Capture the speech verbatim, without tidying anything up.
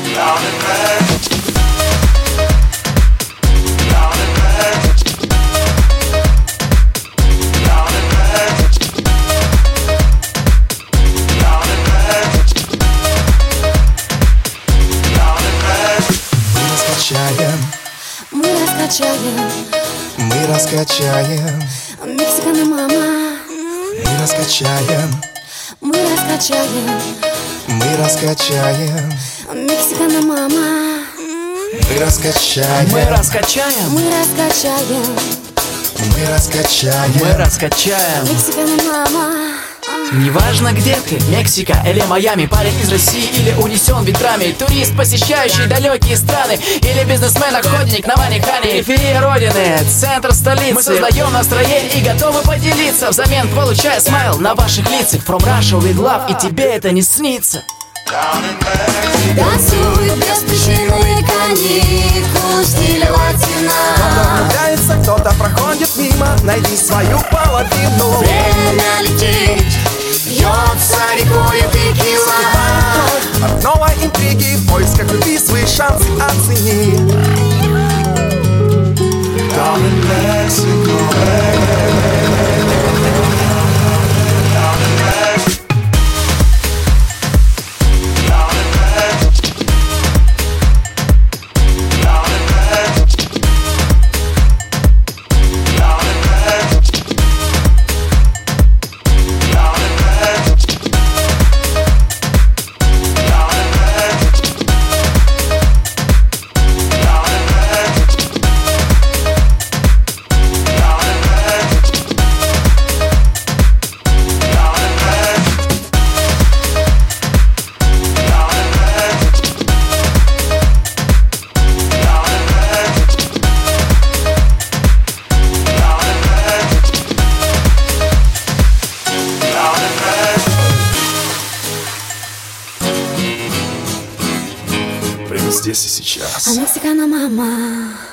Мы раскачаем, мы раскачаем, Мексикана мама. мы раскачаем, Мы раскачаем, мы раскачаем, Мексикана мама. мы раскачаем, Мы раскачаем, Мы раскачаем, мы раскачаем, мы раскачаем. Мексикана мама. Неважно где ты, Мексика или Майами, парень из России или унесен ветрами, турист, посещающий далекие страны, или бизнесмен-охотник на Ванихане. Периферия родины, центр столицы. Мы создаем настроение и готовы поделиться, взамен получая смайл на ваших лицах. From Russia with love, и тебе это не снится. Танцует без причины каникул в стиле латино. Влюбляется, кто-то проходит мимо, найди свою половину. Время летит, льется рекой текила. От новой интриги в поисках любви свои шансы оцени. Down in Mexico, прямо здесь и сейчас. Мексикана мама.